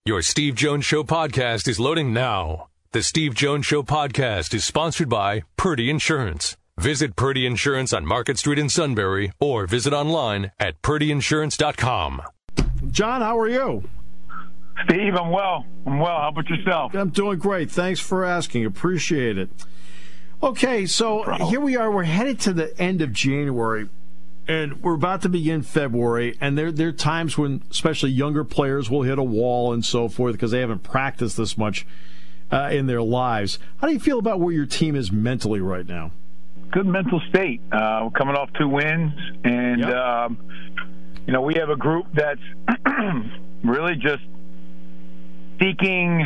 Your Steve Jones Show podcast is loading now. The Steve Jones Show podcast is sponsored by Purdy Insurance. Visit Purdy Insurance on Market Street in Sunbury or visit online at purdyinsurance.com. John, how are you? Steve, I'm well. How about yourself? I'm doing great. Thanks for asking. Appreciate it. Okay, so here we are. We're headed to the end of January, and we're about to begin February, and there are times when especially younger players will hit a wall and so forth because they haven't practiced this much in their lives. How do you feel about where your team is mentally right now? Good mental state. We're coming off 2 wins, and we have a group that's really just seeking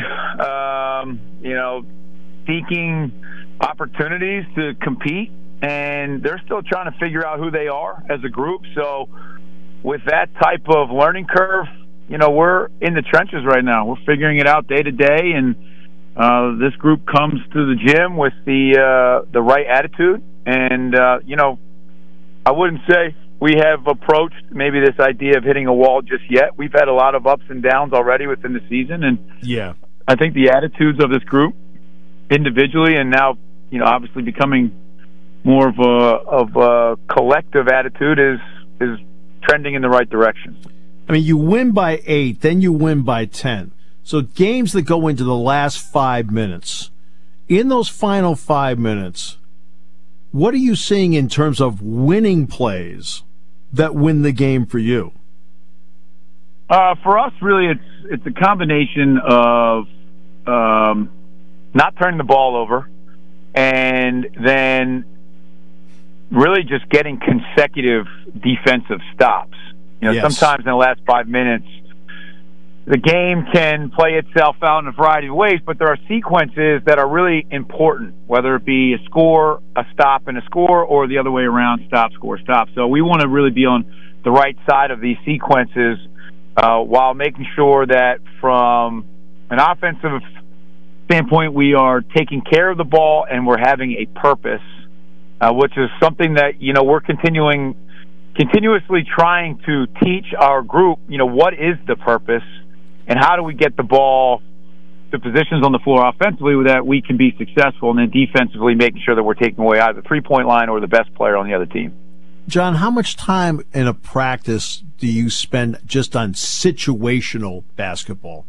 opportunities to compete, and they're still trying to figure out who they are as a group. So with that type of learning curve, we're in the trenches right now. We're figuring it out day to day, and this group comes to the gym with the right attitude. And, I wouldn't say we have approached maybe this idea of hitting a wall just yet. We've had a lot of ups and downs already within the season, and I think the attitudes of this group individually and now, obviously becoming more of a collective attitude is trending in the right direction. I mean, you win by 8, then you win by 10. So games that go into the last 5 minutes, in those final 5 minutes, what are you seeing in terms of winning plays that win the game for you? For us, really, it's a combination of not turning the ball over and then really just getting consecutive defensive stops. Sometimes in the last 5 minutes, the game can play itself out in a variety of ways, but there are sequences that are really important, whether it be a score, a stop, and a score, or the other way around, stop, score, stop. So we want to really be on the right side of these sequences while making sure that from an offensive standpoint, we are taking care of the ball and we're having a purpose, which is something that, we're continuously trying to teach our group, what is the purpose and how do we get the ball to positions on the floor offensively that we can be successful, and then defensively making sure that we're taking away either the three-point line or the best player on the other team. John, how much time in a practice do you spend just on situational basketball?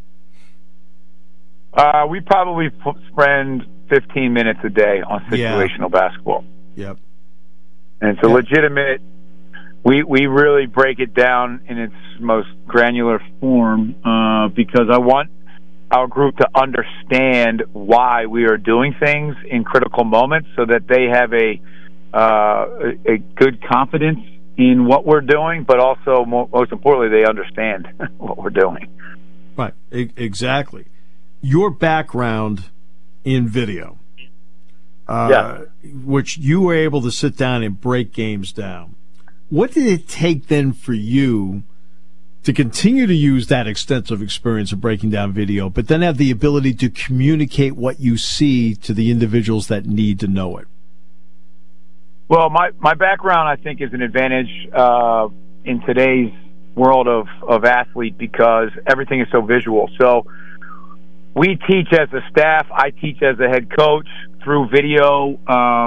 We probably spend 15 minutes a day on situational basketball. Yep. And it's a legitimate. We really break it down in its most granular form because I want our group to understand why we are doing things in critical moments so that they have a good confidence in what we're doing, but also, most importantly, they understand what we're doing. Right, exactly. Your background in video, which you were able to sit down and break games down. What did it take then for you to continue to use that extensive experience of breaking down video, but then have the ability to communicate what you see to the individuals that need to know it? Well, my background, I think, is an advantage in today's world of athlete because everything is so visual. So we teach as a staff. I teach as a head coach through video,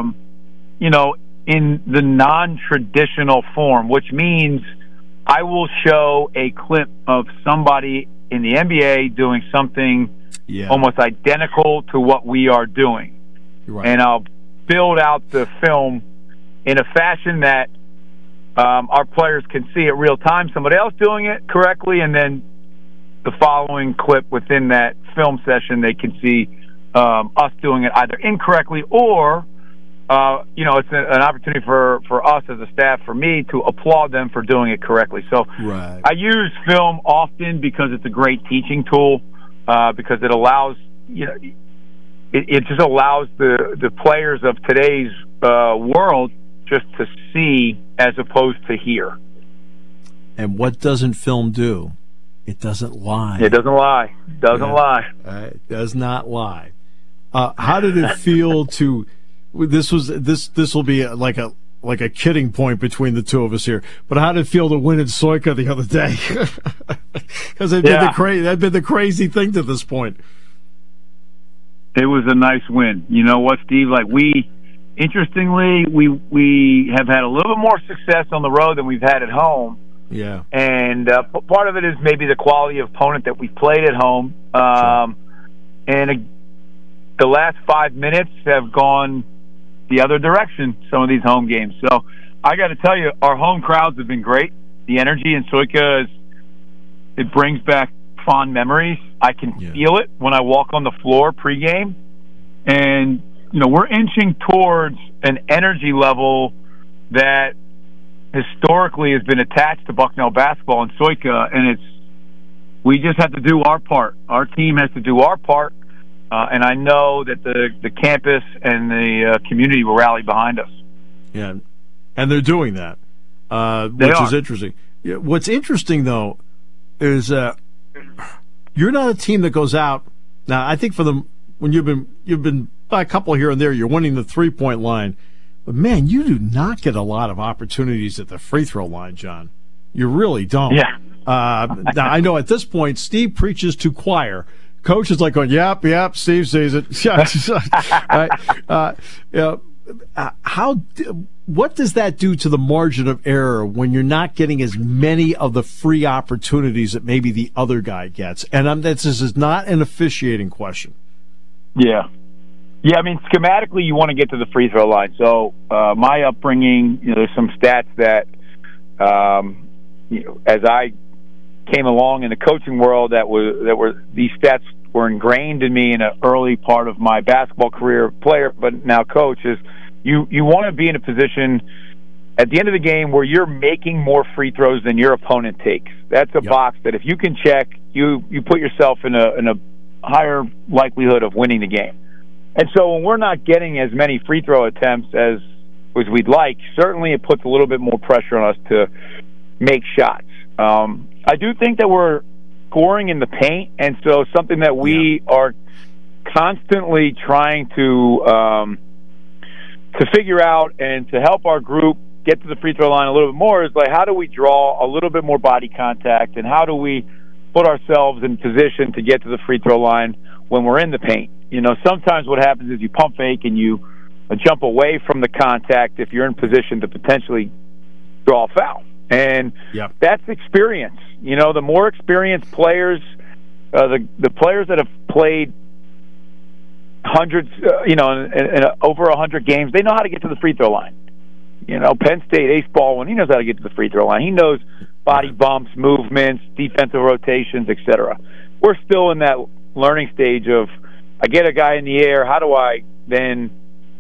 in the non-traditional form, which means I will show a clip of somebody in the NBA doing something almost identical to what we are doing. Right. And I'll build out the film in a fashion that our players can see it real time, somebody else doing it correctly, and then the following clip within that film session, they can see us doing it either incorrectly or it's an opportunity for us as a staff, for me, to applaud them for doing it correctly. So I use film often because it's a great teaching tool, because it allows, it just allows the players of today's world just to see as opposed to hear. And what doesn't film do? It doesn't lie. It doesn't lie. Doesn't lie. It does not lie. How did it feel to... This will be like like a kidding point between the two of us here. But how did it feel to win in Soika the other day? Because they've been the crazy thing to this point. It was a nice win. You know what, Steve? Like interestingly, we have had a little bit more success on the road than we've had at home. Yeah. And part of it is maybe the quality of opponent that we played at home. Sure. And the last 5 minutes have gone the other direction, some of these home games. So I got to tell you, our home crowds have been great. The energy in Soika, it brings back fond memories. I can feel it when I walk on the floor pregame. And, you know, we're inching towards an energy level that historically has been attached to Bucknell basketball in Soika, and we just have to do our part. Our team has to do our part, and I know that the campus and the community will rally behind us. Yeah, and they're doing that, which is interesting. What's interesting, though, is you're not a team that goes out. Now, I think when you've been by a couple here and there, you're winning the 3-point line. But, man, you do not get a lot of opportunities at the free throw line, John. You really don't. Yeah. Now, I know at this point, Steve preaches to choir. Coach is like going, yep, Steve sees it. What does that do to the margin of error when you're not getting as many of the free opportunities that maybe the other guy gets? And this is not an officiating question. Yeah. Yeah, I mean, schematically, you want to get to the free throw line. So my upbringing, there's some stats that, as I came along in the coaching world, these stats were ingrained in me in an early part of my basketball career, player, but now coach. Is you want to be in a position at the end of the game where you're making more free throws than your opponent takes. That's a box that if you can check, you put yourself in a higher likelihood of winning the game. And so when we're not getting as many free throw attempts as we'd like, certainly it puts a little bit more pressure on us to make shots. I do think that we're scoring in the paint, and so something that we are constantly trying to figure out and to help our group get to the free throw line a little bit more is like, how do we draw a little bit more body contact, and how do we put ourselves in position to get to the free throw line when we're in the paint? Sometimes what happens is you pump fake and you jump away from the contact if you're in position to potentially draw a foul. And that's experience. The more experienced players, the players that have played hundreds, in over 100 games, they know how to get to the free throw line. Penn State, Ace Baldwin, he knows how to get to the free throw line. He knows body bumps, movements, defensive rotations, etc. We're still in that learning stage of, I get a guy in the air, how do I then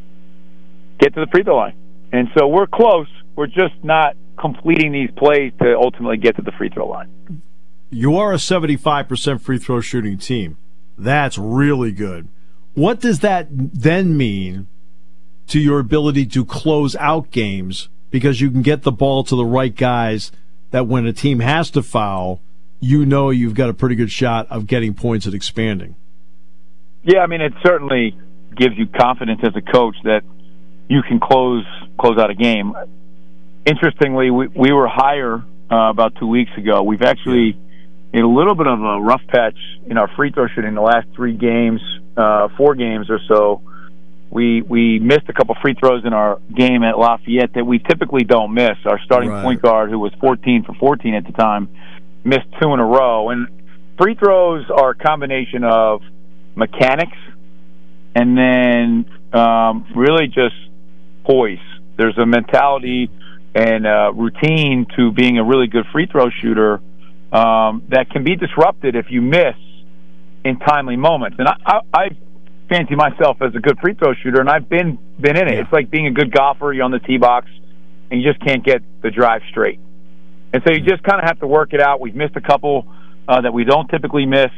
get to the free throw line? And so we're close. We're just not completing these plays to ultimately get to the free throw line. You are a 75% free throw shooting team. That's really good. What does that then mean to your ability to close out games, because you can get the ball to the right guys that when a team has to foul, you've got a pretty good shot of getting points and expanding? Yeah, I mean, it certainly gives you confidence as a coach that you can close out a game. Interestingly, we were higher about 2 weeks ago. We've actually in a little bit of a rough patch in our free throw shooting the last 4 games or so. We missed a couple free throws in our game at Lafayette that we typically don't miss. Our starting point guard, who was 14 for 14 at the time, missed 2 in a row. And free throws are a combination of mechanics and then really just poise. There's a mentality and routine to being a really good free throw shooter that can be disrupted if you miss in timely moments. And I fancy myself as a good free throw shooter, and I've been in it. It's like being a good golfer. You're on the tee box, and you just can't get the drive straight. And so you just kind of have to work it out. We've missed a couple that we don't typically miss.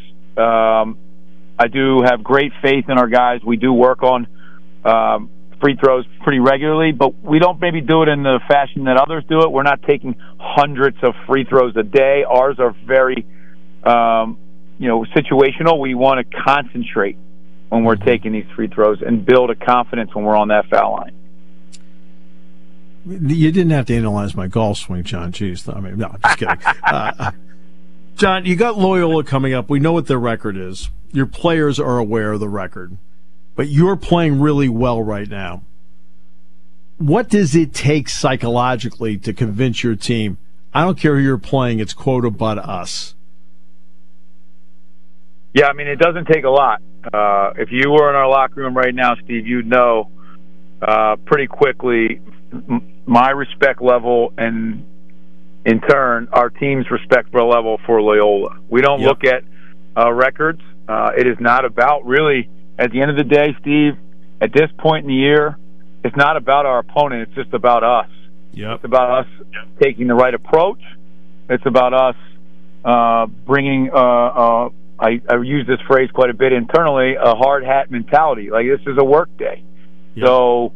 I do have great faith in our guys. We do work on free throws pretty regularly, but we don't maybe do it in the fashion that others do it. We're not taking hundreds of free throws a day. Ours are very, situational. We want to concentrate when we're taking these free throws and build a confidence when we're on that foul line. You didn't have to analyze my golf swing, John. Jeez. I mean, no, I'm just kidding. John, you got Loyola coming up. We know what their record is. Your players are aware of the record. But you're playing really well right now. What does it take psychologically to convince your team, I don't care who you're playing, it's quota but us? Yeah, I mean, it doesn't take a lot. If you were in our locker room right now, Steve, you'd know pretty quickly my respect level and, in turn, our team's respect level for Loyola. We don't look at records. It is not about, really, at the end of the day, Steve, at this point in the year, it's not about our opponent. It's just about us. Yep. It's about us taking the right approach. It's about us bringing, I use this phrase quite a bit internally, a hard hat mentality. Like, this is a work day. Yep. So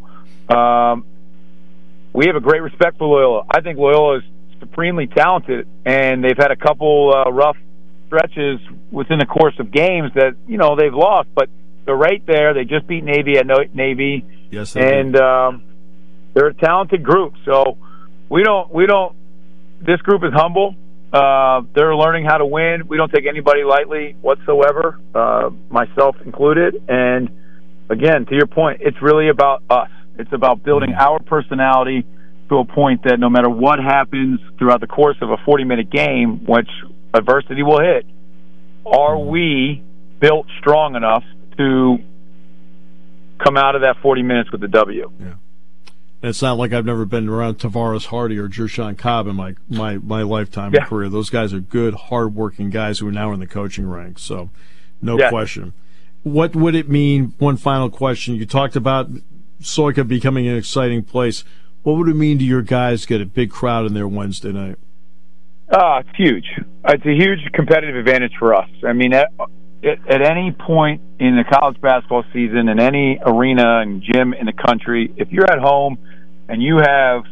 we have a great respect for Loyola. I think Loyola is supremely talented, and they've had a couple rough stretches within the course of games that, they've lost, but they're right there. They just beat Navy at Navy. Yes, and they're a talented group. So we don't. This group is humble. They're learning how to win. We don't take anybody lightly whatsoever, myself included. And again, to your point, it's really about us. It's about building our personality to a point that no matter what happens throughout the course of a 40-minute game, which adversity will hit, are we built strong enough to come out of that 40 minutes with the W? Yeah. And it's not like I've never been around Tavares Hardy or Jershon Cobb in my lifetime and career. Those guys are good, hard-working guys who are now in the coaching ranks, so no question. What would it mean, one final question, you talked about Soika becoming an exciting place. What would it mean to your guys to get a big crowd in there Wednesday night? It's huge. It's a huge competitive advantage for us. I mean, at any point in the college basketball season, in any arena and gym in the country, if you're at home and you have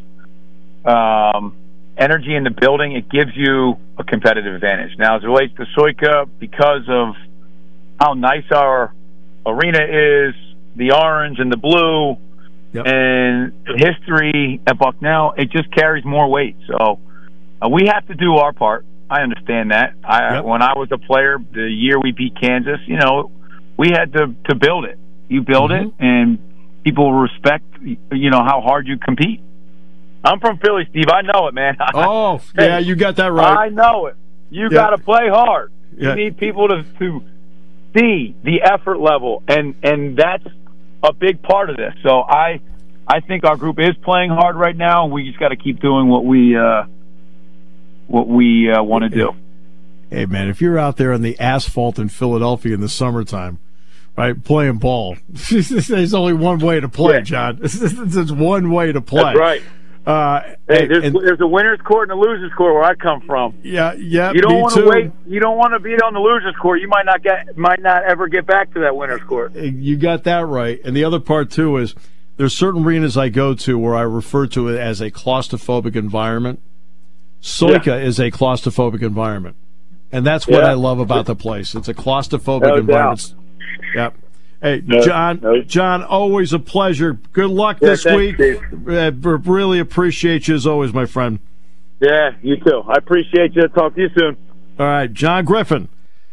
energy in the building, it gives you a competitive advantage. Now, as it relates to Soika, because of how nice our arena is, the orange and the blue, and history at Bucknell, it just carries more weight. So we have to do our part. I understand that. When I was a player, the year we beat Kansas, we had to build it. You build it, and people respect, how hard you compete. I'm from Philly, Steve. I know it, man. Yeah, you got that right. I know it. You got to play hard. You need people to see the effort level, and that's a big part of this. So I think our group is playing hard right now, and we just got to keep doing what we want to do. Hey, man, if you're out there on the asphalt in Philadelphia in the summertime, right, playing ball, there's only one way to play, John. There's one way to play. That's right. There's a winner's court and a loser's court where I come from. Yeah. You don't want to wait. You don't want to be on the loser's court. You might not ever get back to that winner's court. You got that right. And the other part too is there's certain arenas I go to where I refer to it as a claustrophobic environment. Soika is a claustrophobic environment, and that's what I love about the place. It's a claustrophobic environment. Yep. Hey, John, always a pleasure. Good luck this week. Really appreciate you as always, my friend. Yeah, you too. I appreciate you. Talk to you soon. All right, John Griffin